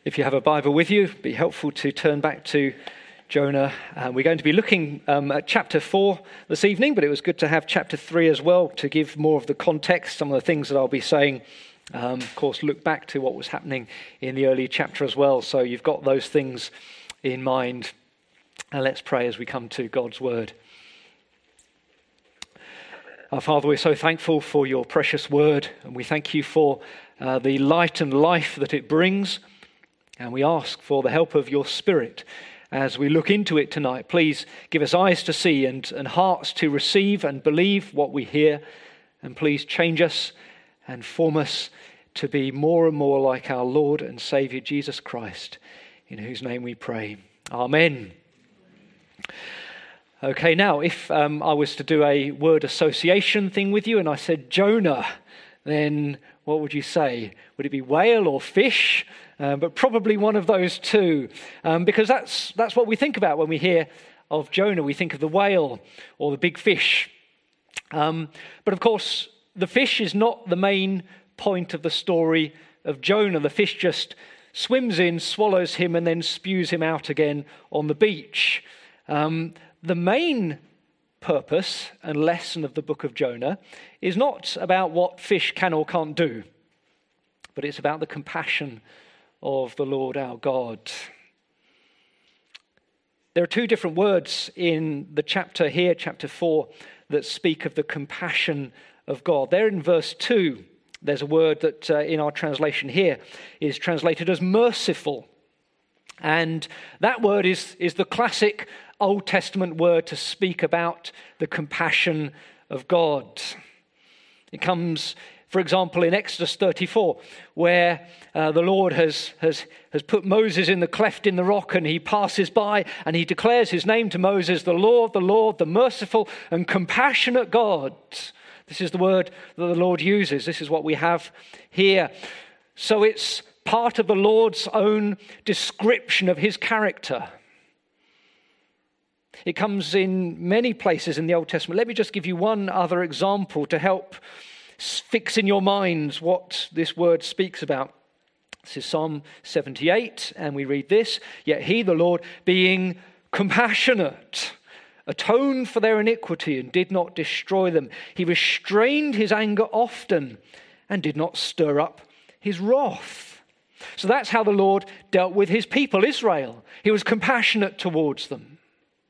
If you have a Bible with you, it'd be helpful to turn back to Jonah. We're going to be looking at chapter 4 this evening, but it was good to have chapter 3 as well to give more of the context, some of the things that I'll be saying. Of course, look back to what was happening in the early chapter as well, so you've got those things in mind. And let's pray as we come to God's word. Our Father, we're so thankful for your precious word, and we thank you for the light and life that it brings. And we ask for the help of your Spirit as we look into it tonight. Please give us eyes to see and hearts to receive and believe what we hear. And please change us and form us to be more and more like our Lord and Saviour Jesus Christ, in whose name we pray. Amen. Okay, now if I was to do a word association thing with you and I said Jonah, then what would you say? Would it be whale or fish? But probably one of those two, because that's what we think about when we hear of Jonah. We think of the whale or the big fish. But of course, the fish is not the main point of the story of Jonah. The fish just swims in, swallows him, and then spews him out again on the beach. The main purpose and lesson of the book of Jonah is not about what fish can or can't do, but it's about the compassion of the Lord our God. There are two different words in the chapter here, chapter 4, that speak of the compassion of God. There in verse 2, there's a word that in our translation here is translated as merciful. And that word is the classic Old Testament word to speak about the compassion of God. It comes, for example, in Exodus 34, where the Lord has put Moses in the cleft in the rock, and he passes by and he declares his name to Moses, the Lord, the merciful and compassionate God. This is the word that the Lord uses. This is what we have here. So it's part of the Lord's own description of his character. It comes in many places in the Old Testament. Let me just give you one other example to help fix in your minds what this word speaks about. This is Psalm 78, and we read this: "Yet he, the Lord, being compassionate, atoned for their iniquity and did not destroy them. He restrained his anger often and did not stir up his wrath." So that's how the Lord dealt with his people, Israel. He was compassionate towards them.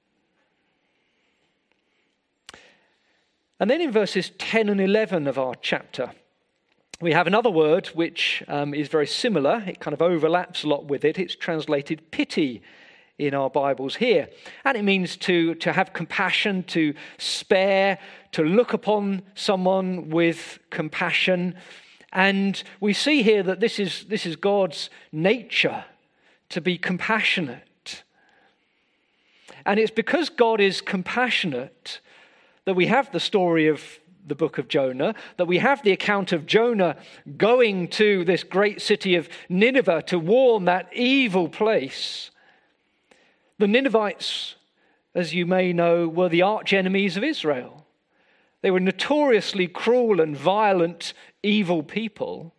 And then in verses 10 and 11 of our chapter, we have another word which is very similar. It kind of overlaps a lot with it. It's translated pity in our Bibles here. And it means to have compassion, to spare, to look upon someone with compassion. And we see here that this is God's nature, to be compassionate. And it's because God is compassionate that we have the story of the book of Jonah, that we have the account of Jonah going to this great city of Nineveh to warn that evil place. The Ninevites, as you may know, were the arch enemies of Israel. They were notoriously cruel and violent, evil people.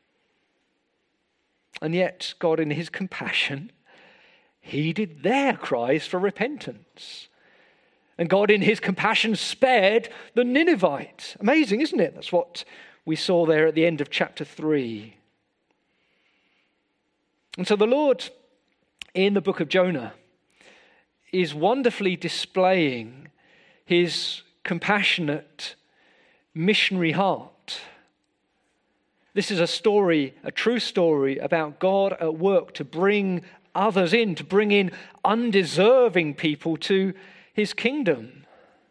And yet, God in his compassion heeded their cries for repentance. And God in his compassion spared the Ninevites. Amazing, isn't it? That's what we saw there at the end of chapter 3. And so the Lord in the book of Jonah is wonderfully displaying his compassionate missionary heart. This is a story, a true story about God at work to bring others in, to bring in undeserving people to his kingdom.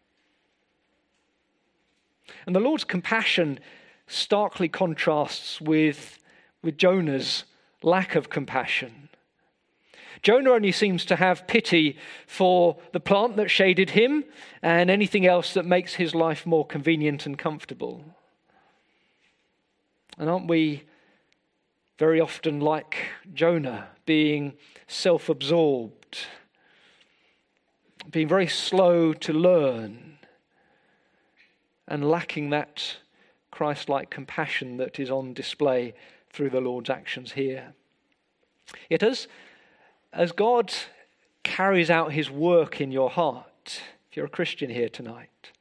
And the Lord's compassion starkly contrasts with Jonah's lack of compassion. Jonah only seems to have pity for the plant that shaded him and anything else that makes his life more convenient and comfortable. And aren't we very often like Jonah, being self-absorbed, being very slow to learn, and lacking that Christ-like compassion that is on display through the Lord's actions here? Yet as God carries out his work in your heart, if you're a Christian here tonight,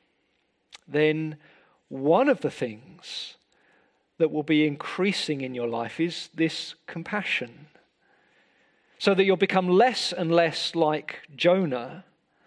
then one of the things that will be increasing in your life is this compassion, so that you'll become less and less like Jonah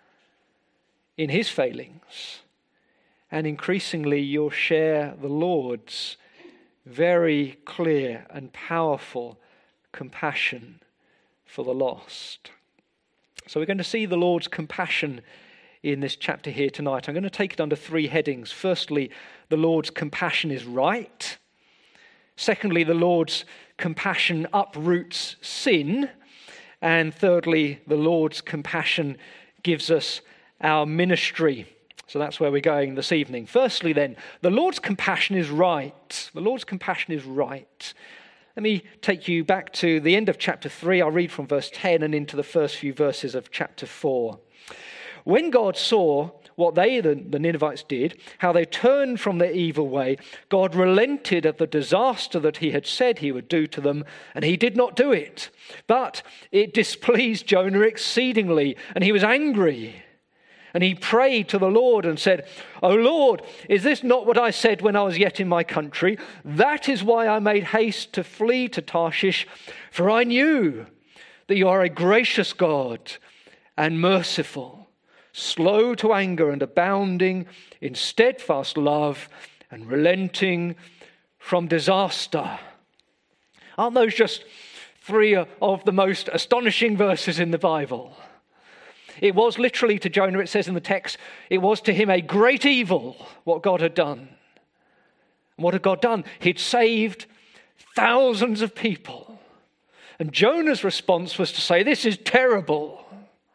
in his failings, and increasingly you'll share the Lord's very clear and powerful compassion for the lost. So we're going to see the Lord's compassion in this chapter here tonight. I'm going to take it under three headings. Firstly, the Lord's compassion is right. Secondly, the Lord's compassion uproots sin. And thirdly, the Lord's compassion gives us our ministry. So that's where we're going this evening. Firstly then, the Lord's compassion is right. The Lord's compassion is right. Let me take you back to the end of chapter 3. I'll read from verse 10 and into the first few verses of chapter 4. When God saw what they, the Ninevites, did, how they turned from their evil way, God relented of the disaster that he had said he would do to them, and he did not do it. But it displeased Jonah exceedingly, and he was angry. And he prayed to the Lord and said, "O Lord, is this not what I said when I was yet in my country? That is why I made haste to flee to Tarshish, for I knew that you are a gracious God and merciful, slow to anger and abounding in steadfast love and relenting from disaster." Aren't those just three of the most astonishing verses in the Bible? It was literally to Jonah, it says in the text, it was to him a great evil what God had done. And what had God done? He'd saved thousands of people. And Jonah's response was to say, "This is terrible."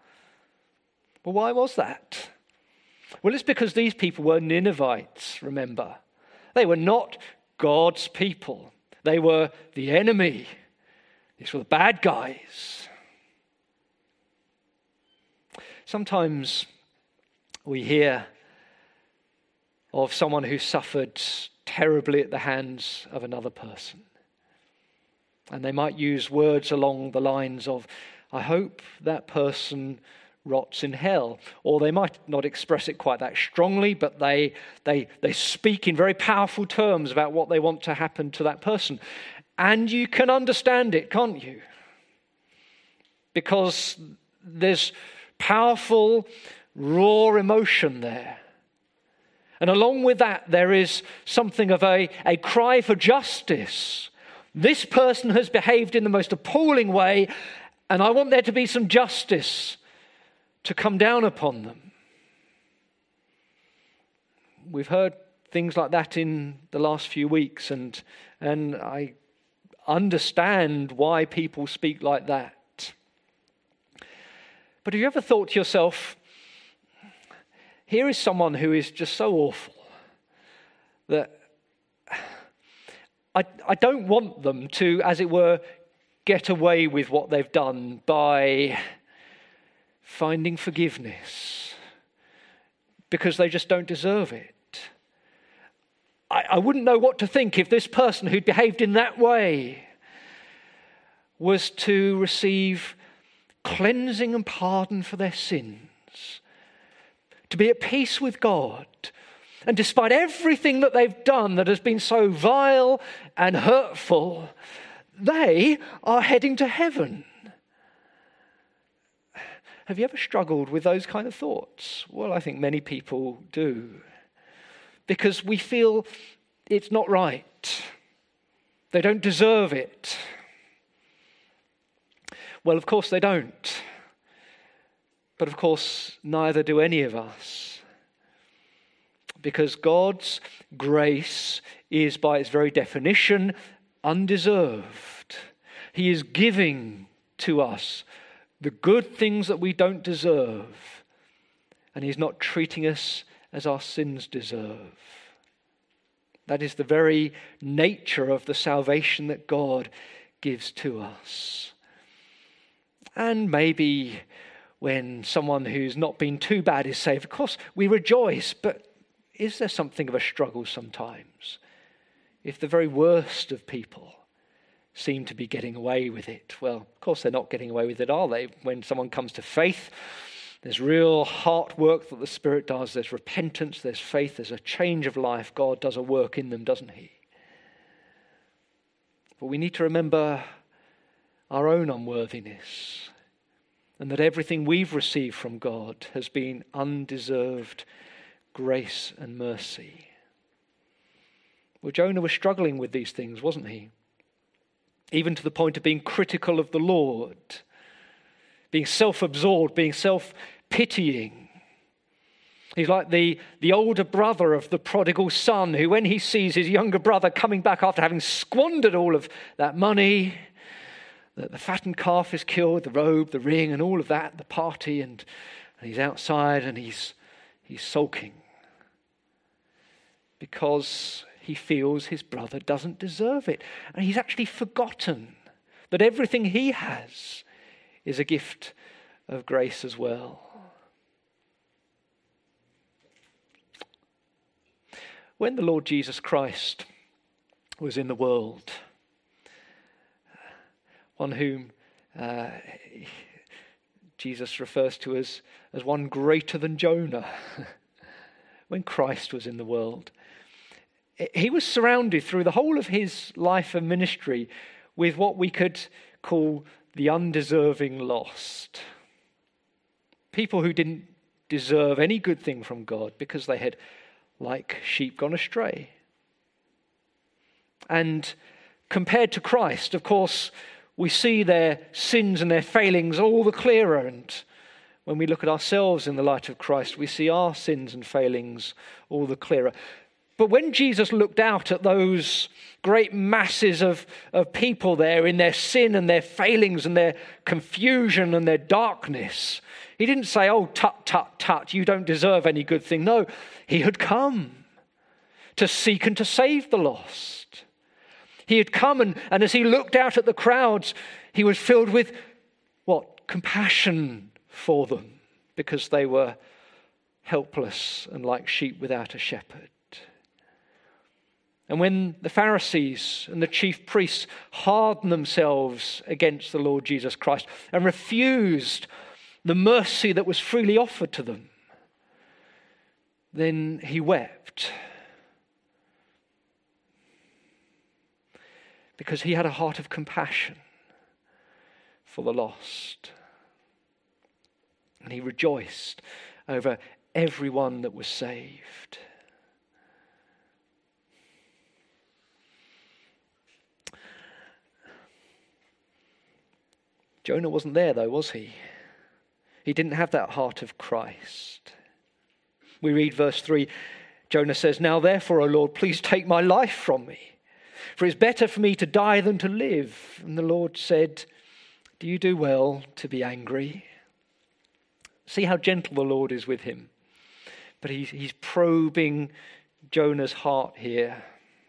Well, why was that? Well, it's because these people were Ninevites, remember. They were not God's people. They were the enemy. These were the bad guys. Sometimes we hear of someone who suffered terribly at the hands of another person. And they might use words along the lines of, "I hope that person rots in hell." Or they might not express it quite that strongly, but they speak in very powerful terms about what they want to happen to that person. And you can understand it, can't you? Because there's powerful, raw emotion there. And along with that, there is something of a cry for justice. This person has behaved in the most appalling way, and I want there to be some justice to come down upon them. We've heard things like that in the last few weeks, and I understand why people speak like that. But have you ever thought to yourself, here is someone who is just so awful that I don't want them to, as it were, get away with what they've done by finding forgiveness because they just don't deserve it. I wouldn't know what to think if this person who'd behaved in that way was to receive cleansing and pardon for their sins, to be at peace with God, and despite everything that they've done that has been so vile and hurtful, they are heading to heaven. Have you ever struggled with those kind of thoughts? Well, I think many people do, because we feel it's not right. They don't deserve it. Well, of course they don't. But of course, neither do any of us. Because God's grace is, by its very definition, undeserved. He is giving to us the good things that we don't deserve. And He's not treating us as our sins deserve. That is the very nature of the salvation that God gives to us. And maybe when someone who's not been too bad is saved, of course, we rejoice. But is there something of a struggle sometimes if the very worst of people seem to be getting away with it. Well, of course they're not getting away with it, are they? When someone comes to faith, there's real heart work that the Spirit does. There's repentance, there's faith, there's a change of life. God does a work in them, doesn't he? But we need to remember our own unworthiness, and that everything we've received from God has been undeserved grace and mercy. Well, Jonah was struggling with these things, wasn't he? Even to the point of being critical of the Lord, being self-absorbed, being self-pitying. He's like the older brother of the prodigal son who, when he sees his younger brother coming back after having squandered all of that money, the fattened calf is killed, the robe, the ring and all of that, the party, and he's outside and he's sulking because he feels his brother doesn't deserve it. And he's actually forgotten that everything he has is a gift of grace as well. When the Lord Jesus Christ was in the world, one whom Jesus refers to as one greater than Jonah, when Christ was in the world, he was surrounded through the whole of his life and ministry with what we could call the undeserving lost. People who didn't deserve any good thing from God because they had, like sheep, gone astray. And compared to Christ, of course, we see their sins and their failings all the clearer. And when we look at ourselves in the light of Christ, we see our sins and failings all the clearer. But when Jesus looked out at those great masses of people there in their sin and their failings and their confusion and their darkness, he didn't say, "Oh, tut, tut, tut, you don't deserve any good thing." No, he had come to seek and to save the lost. He had come and as he looked out at the crowds, he was filled with what? Compassion for them, because they were helpless and like sheep without a shepherd. And when the Pharisees and the chief priests hardened themselves against the Lord Jesus Christ and refused the mercy that was freely offered to them, then he wept, because he had a heart of compassion for the lost. And he rejoiced over everyone that was saved. Jonah wasn't there though, was he? He didn't have that heart of Christ. We read verse 3, Jonah says, "Now therefore, O Lord, please take my life from me, for it's better for me to die than to live." And the Lord said, "Do you do well to be angry?" See how gentle the Lord is with him. But he's probing Jonah's heart here.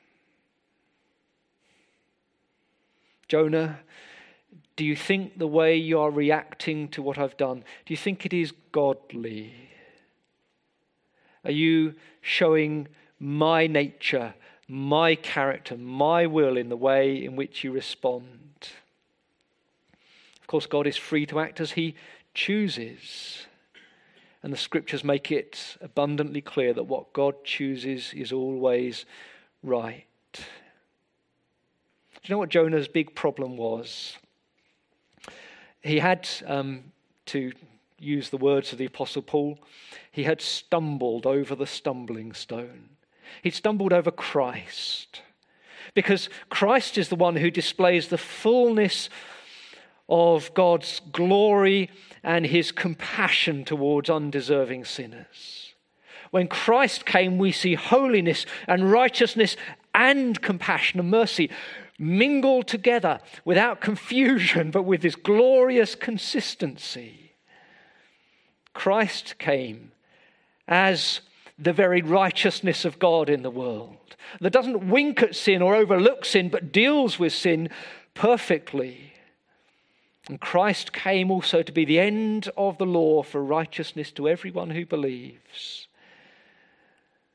Jonah, do you think the way you are reacting to what I've done, do you think it is godly? Are you showing my nature, my character, my will in the way in which you respond? Of course, God is free to act as he chooses. And the scriptures make it abundantly clear that what God chooses is always right. Do you know what Jonah's big problem was? He had, to use the words of the Apostle Paul, he had stumbled over the stumbling stone. He'd stumbled over Christ, because Christ is the one who displays the fullness of God's glory and his compassion towards undeserving sinners. When Christ came, we see holiness and righteousness and compassion and mercy mingled together without confusion, but with this glorious consistency. Christ came as the very righteousness of God in the world, that doesn't wink at sin or overlook sin, but deals with sin perfectly. And Christ came also to be the end of the law for righteousness to everyone who believes.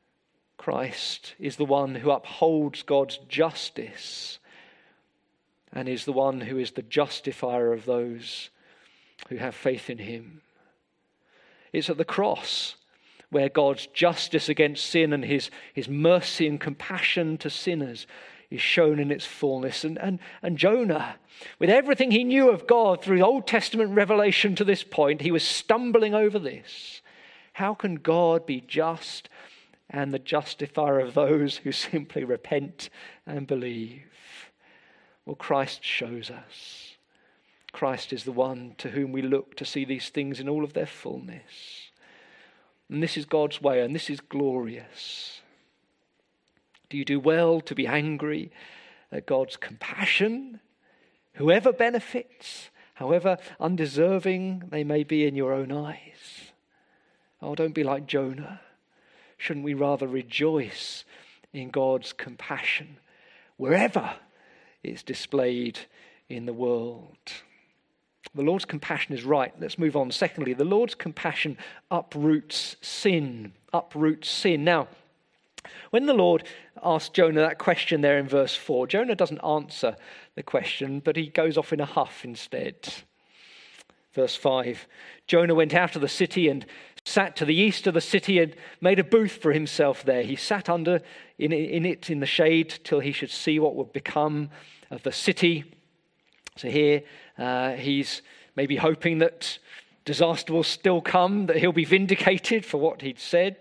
Christ is the one who upholds God's justice and is the one who is the justifier of those who have faith in him. It's at the cross where God's justice against sin and his mercy and compassion to sinners is shown in its fullness. And Jonah, with everything he knew of God through Old Testament revelation to this point, he was stumbling over this. How can God be just and the justifier of those who simply repent and believe? Well, Christ shows us. Christ is the one to whom we look to see these things in all of their fullness. And this is God's way, and this is glorious. Do you do well to be angry at God's compassion? Whoever benefits, however undeserving they may be in your own eyes. Oh, don't be like Jonah. Shouldn't we rather rejoice in God's compassion wherever it's displayed in the world? The Lord's compassion is right. Let's move on. Secondly, the Lord's compassion uproots sin. Uproots sin. Now, when the Lord asked Jonah that question there in verse 4, Jonah doesn't answer the question, but he goes off in a huff instead. Verse 5, Jonah went out of the city and sat to the east of the city and made a booth for himself there. He sat in the shade till he should see what would become of the city. So here he's maybe hoping that disaster will still come, that he'll be vindicated for what he'd said.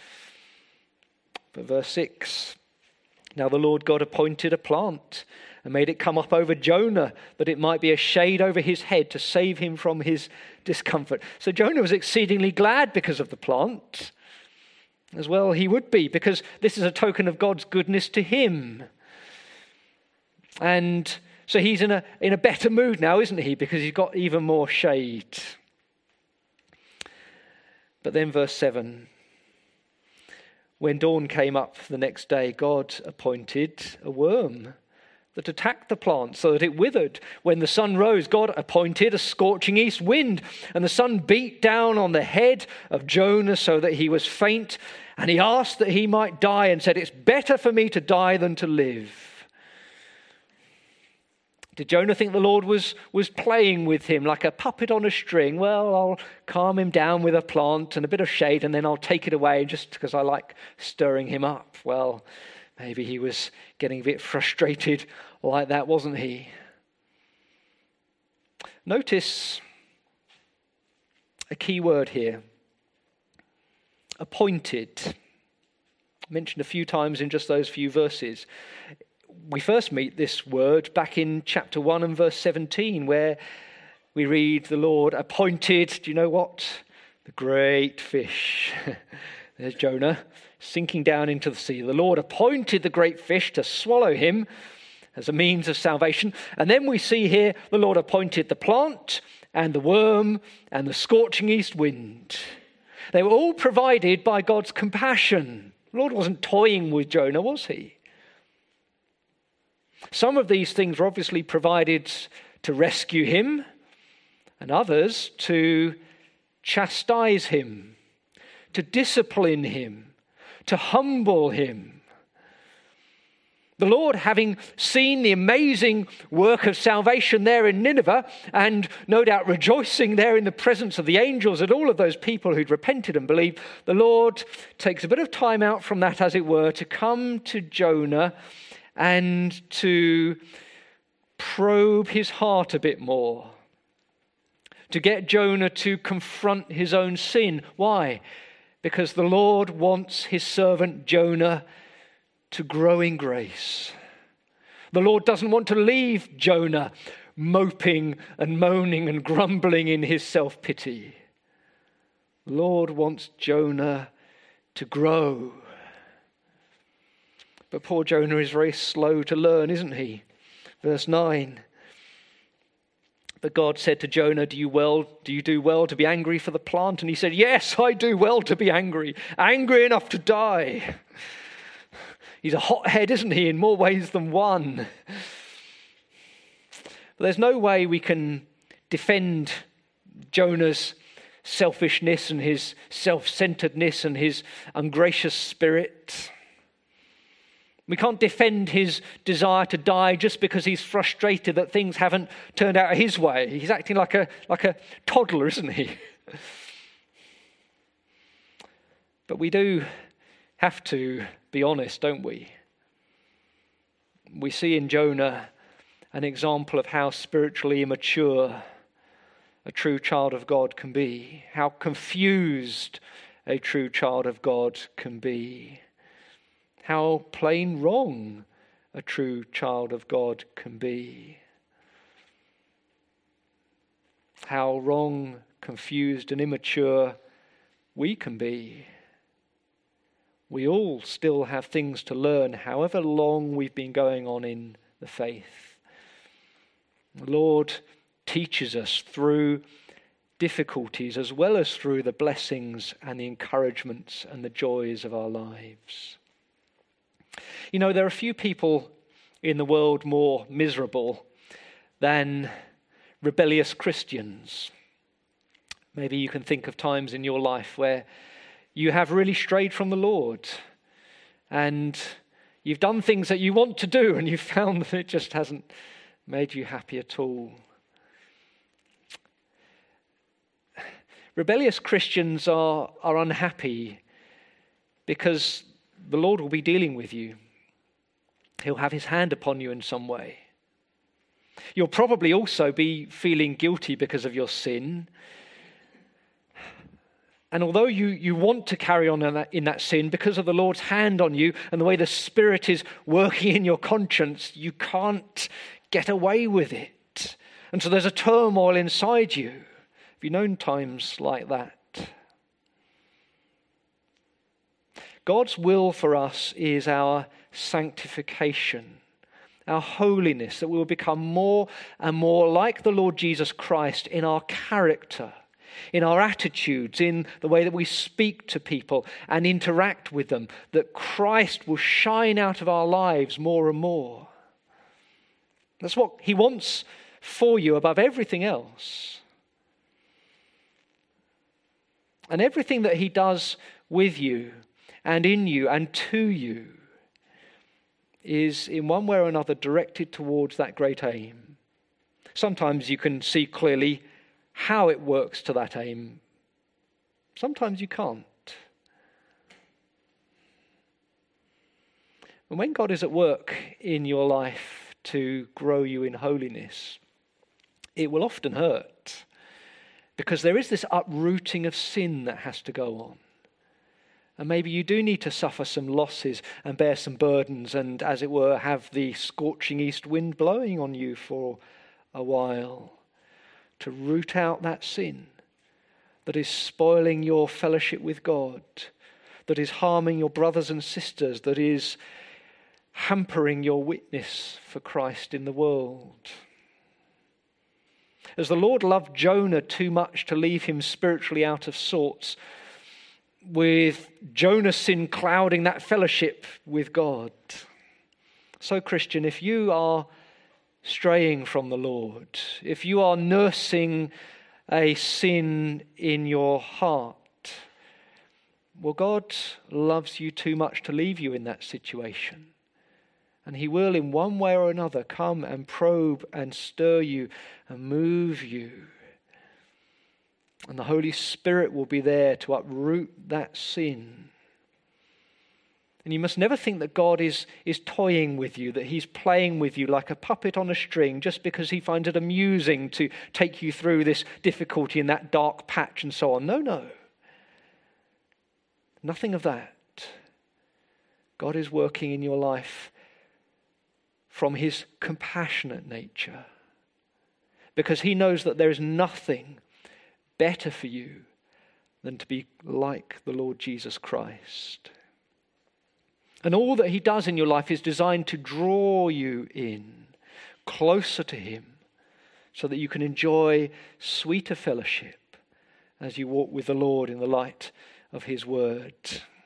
But verse 6, now the Lord God appointed a plant and made it come up over Jonah, that it might be a shade over his head to save him from his discomfort. So Jonah was exceedingly glad because of the plant. As well he would be, because this is a token of God's goodness to him. And so he's in a better mood now, isn't he? Because he's got even more shade. But then verse 7, when dawn came up the next day, God appointed a worm that attacked the plant so that it withered. When the sun rose, God appointed a scorching east wind, and the sun beat down on the head of Jonah so that he was faint, and he asked that he might die and said, it's better for me to die than to live. Did Jonah think the Lord was playing with him like a puppet on a string? Well, I'll calm him down with a plant and a bit of shade, and then I'll take it away just because I like stirring him up. Well, maybe he was getting a bit frustrated like that, wasn't he? Notice a key word here. Appointed. Mentioned a few times in just those few verses. We first meet this word back in chapter 1 and verse 17, where we read the Lord appointed, do you know what? The great fish. There's Jonah sinking down into the sea. The Lord appointed the great fish to swallow him as a means of salvation. And then we see here the Lord appointed the plant and the worm and the scorching east wind. They were all provided by God's compassion. The Lord wasn't toying with Jonah, was he? Some of these things were obviously provided to rescue him, and others to chastise him, to discipline him, to humble him. The Lord, having seen the amazing work of salvation there in Nineveh, and no doubt rejoicing there in the presence of the angels at all of those people who'd repented and believed, the Lord takes a bit of time out from that, as it were, to come to Jonah and to probe his heart a bit more, to get Jonah to confront his own sin. Why? Because the Lord wants his servant Jonah to grow in grace. The Lord doesn't want to leave Jonah moping and moaning and grumbling in his self-pity. The Lord wants Jonah to grow. But poor Jonah is very slow to learn, isn't he? Verse 9. But God said to Jonah, do you do well to be angry for the plant? And he said, yes, I do well to be angry enough to die. He's a hothead, isn't he, in more ways than one. But there's no way we can defend Jonah's selfishness and his self-centeredness and his ungracious spirit. We can't defend his desire to die just because he's frustrated that things haven't turned out his way. He's acting like a toddler, isn't he? But we do have to be honest, don't we? We see in Jonah an example of how spiritually immature a true child of God can be, how confused a true child of God can be, how plain wrong a true child of God can be, how wrong, confused and immature we can be. We all still have things to learn, however long we've been going on in the faith. The Lord teaches us through difficulties as well as through the blessings and the encouragements and the joys of our lives. You know, there are few people in the world more miserable than rebellious Christians. Maybe you can think of times in your life where you have really strayed from the Lord and you've done things that you want to do and you've found that it just hasn't made you happy at all. Rebellious Christians are unhappy because the Lord will be dealing with you. He'll have his hand upon you in some way. You'll probably also be feeling guilty because of your sin. And although you want to carry on in that sin, because of the Lord's hand on you and the way the Spirit is working in your conscience, you can't get away with it. And so there's a turmoil inside you. Have you known times like that? God's will for us is our sanctification, our holiness, that we will become more and more like the Lord Jesus Christ in our character, in our attitudes, in the way that we speak to people and interact with them, that Christ will shine out of our lives more and more. That's what he wants for you above everything else. And everything that he does with you and in you and to you is in one way or another directed towards that great aim. Sometimes you can see clearly how it works to that aim. Sometimes you can't. And when God is at work in your life to grow you in holiness, it will often hurt, because there is this uprooting of sin that has to go on. And maybe you do need to suffer some losses and bear some burdens and, as it were, have the scorching east wind blowing on you for a while to root out that sin that is spoiling your fellowship with God, that is harming your brothers and sisters, that is hampering your witness for Christ in the world. As the Lord loved Jonah too much to leave him spiritually out of sorts, with Jonah's sin clouding that fellowship with God. So, Christian, if you are straying from the Lord, if you are nursing a sin in your heart, well, God loves you too much to leave you in that situation. And he will, in one way or another, come and probe and stir you and move you. And the Holy Spirit will be there to uproot that sin. And you must never think that God is toying with you, that he's playing with you like a puppet on a string just because he finds it amusing to take you through this difficulty in that dark patch and so on. No. Nothing of that. God is working in your life from his compassionate nature, because he knows that there is nothing better for you than to be like the Lord Jesus Christ. And all that he does in your life is designed to draw you in closer to him so that you can enjoy sweeter fellowship as you walk with the Lord in the light of his word.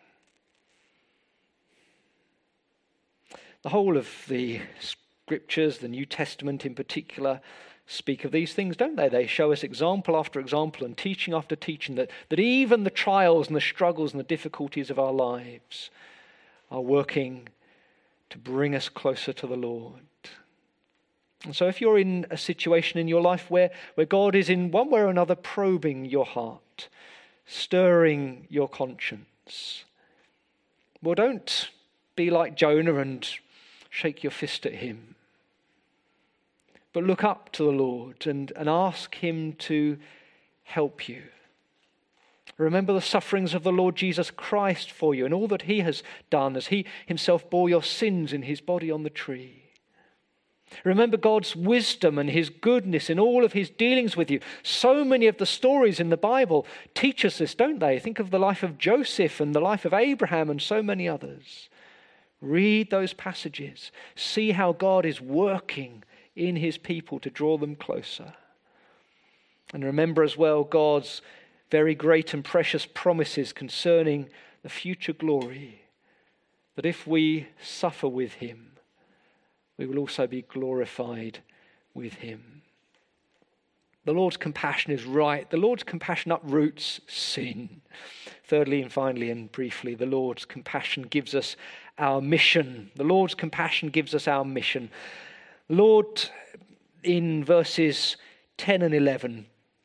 The whole of the scriptures, the New Testament in particular, speak of these things, don't they? They show us example after example and teaching after teaching that even the trials and the struggles and the difficulties of our lives are working to bring us closer to the Lord. And so if you're in a situation in your life where God is in one way or another probing your heart, stirring your conscience, well, don't be like Jonah and shake your fist at him. But look up to the Lord and ask him to help you. Remember the sufferings of the Lord Jesus Christ for you and all that he has done as he himself bore your sins in his body on the tree. Remember God's wisdom and his goodness in all of his dealings with you. So many of the stories in the Bible teach us this, don't they? Think of the life of Joseph and the life of Abraham and so many others. Read those passages. See how God is working in his people to draw them closer. And remember as well God's very great and precious promises concerning the future glory, that if we suffer with him, we will also be glorified with him. The Lord's compassion is right. The Lord's compassion uproots sin. Thirdly and finally and briefly, the Lord's compassion gives us our mission. The Lord's compassion gives us our mission. Lord, in verses 10 and 11,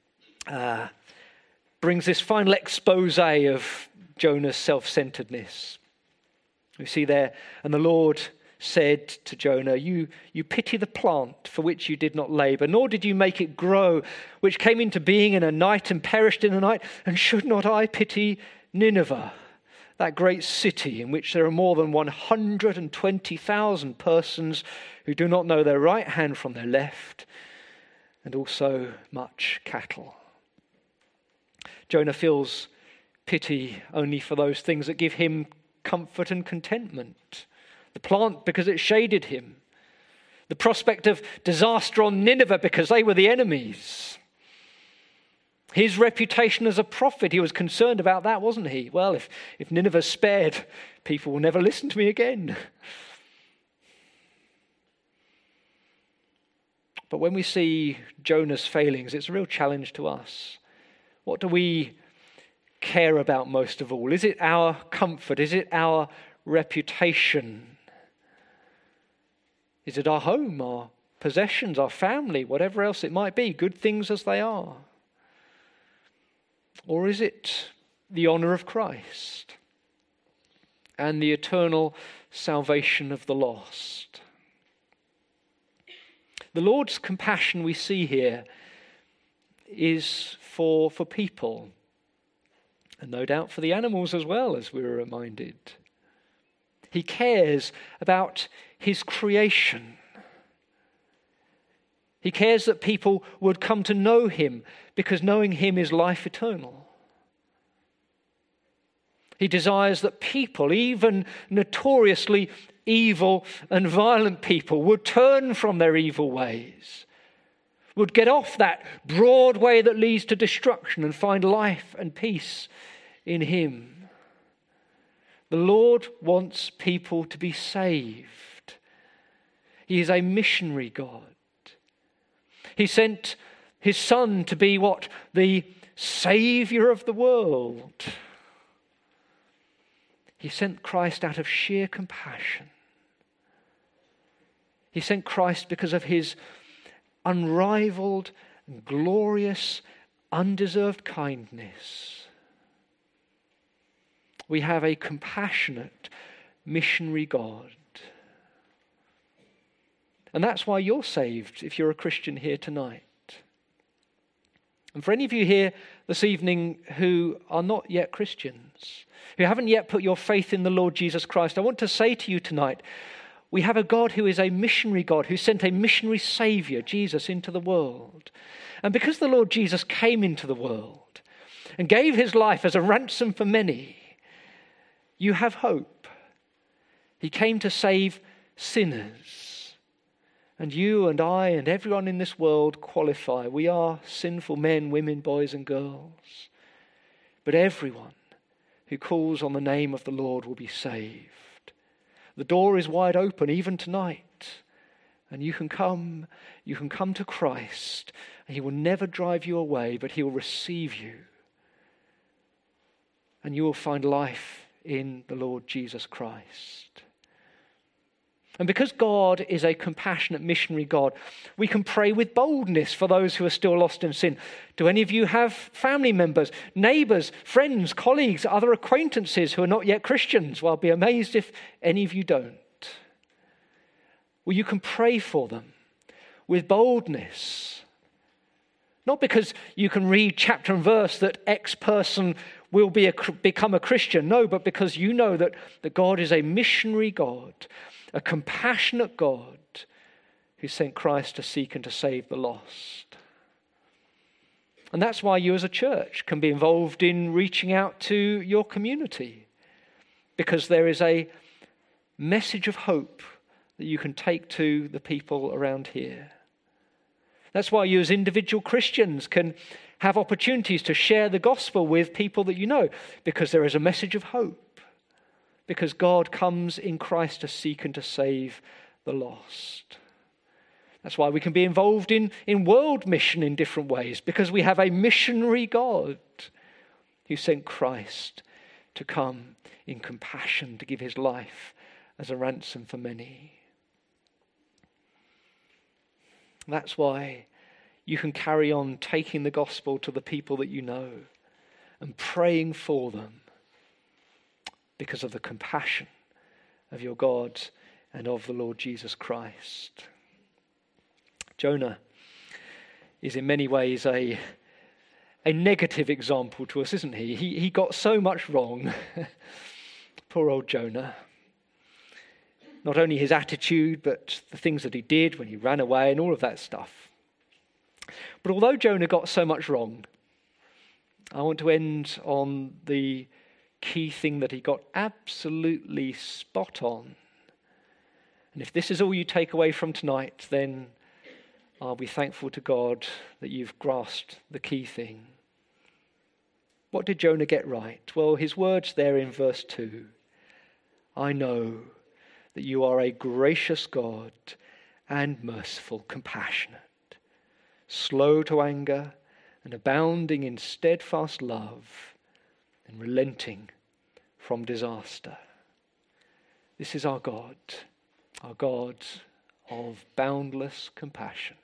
brings this final expose of Jonah's self-centeredness. We see there, and the Lord said to Jonah, you pity the plant for which you did not labor, nor did you make it grow, which came into being in a night and perished in a night. And should not I pity Nineveh, that great city in which there are more than 120,000 persons who do not know their right hand from their left, and also much cattle? Jonah feels pity only for those things that give him comfort and contentment. The plant because it shaded him. The prospect of disaster on Nineveh because they were the enemies. His reputation as a prophet, he was concerned about that, wasn't he? Well, if Nineveh's spared, people will never listen to me again. But when we see Jonah's failings, it's a real challenge to us. What do we care about most of all? Is it our comfort? Is it our reputation? Is it our home, our possessions, our family, whatever else it might be, good things as they are? Or is it the honor of Christ and the eternal salvation of the lost? The Lord's compassion we see here is for people, and no doubt for the animals as well, as we were reminded. He cares about his creation. He cares that people would come to know him, because knowing him is life eternal. He desires that people, even notoriously evil and violent people, would turn from their evil ways, would get off that broad way that leads to destruction and find life and peace in him. The Lord wants people to be saved. He is a missionary God. He sent his Son to be what? The Saviour of the world. He sent Christ out of sheer compassion. He sent Christ because of his unrivaled, glorious, undeserved kindness. We have a compassionate missionary God. And that's why you're saved if you're a Christian here tonight. And for any of you here this evening who are not yet Christians, who haven't yet put your faith in the Lord Jesus Christ, I want to say to you tonight, we have a God who is a missionary God, who sent a missionary Saviour, Jesus, into the world. And because the Lord Jesus came into the world and gave his life as a ransom for many, you have hope. He came to save sinners. And you and I and everyone in this world qualify. We are sinful men, women, boys and girls. But everyone who calls on the name of the Lord will be saved. The door is wide open even tonight. And you can come to Christ. And he will never drive you away, but he will receive you. And you will find life in the Lord Jesus Christ. And because God is a compassionate missionary God, we can pray with boldness for those who are still lost in sin. Do any of you have family members, neighbours, friends, colleagues, other acquaintances who are not yet Christians? Well, I'll be amazed if any of you don't. Well, you can pray for them with boldness. Not because you can read chapter and verse that X person will become a Christian. No, but because you know that God is a missionary God, a compassionate God who sent Christ to seek and to save the lost. And that's why you as a church can be involved in reaching out to your community, because there is a message of hope that you can take to the people around here. That's why you as individual Christians can have opportunities to share the gospel with people that you know, because there is a message of hope. Because God comes in Christ to seek and to save the lost. That's why we can be involved in world mission in different ways, because we have a missionary God who sent Christ to come in compassion to give his life as a ransom for many. That's why you can carry on taking the gospel to the people that you know and praying for them, because of the compassion of your God and of the Lord Jesus Christ. Jonah is in many ways a negative example to us, isn't he? He got so much wrong. Poor old Jonah. Not only his attitude, but the things that he did when he ran away and all of that stuff. But although Jonah got so much wrong, I want to end on the key thing that he got absolutely spot on. And if this is all you take away from tonight, then I'll be thankful to God that you've grasped the key thing. What did Jonah get right? Well, his words there in verse 2. I know that you are a gracious God and merciful, compassionate, slow to anger and abounding in steadfast love, and relenting from disaster. This is our God of boundless compassion.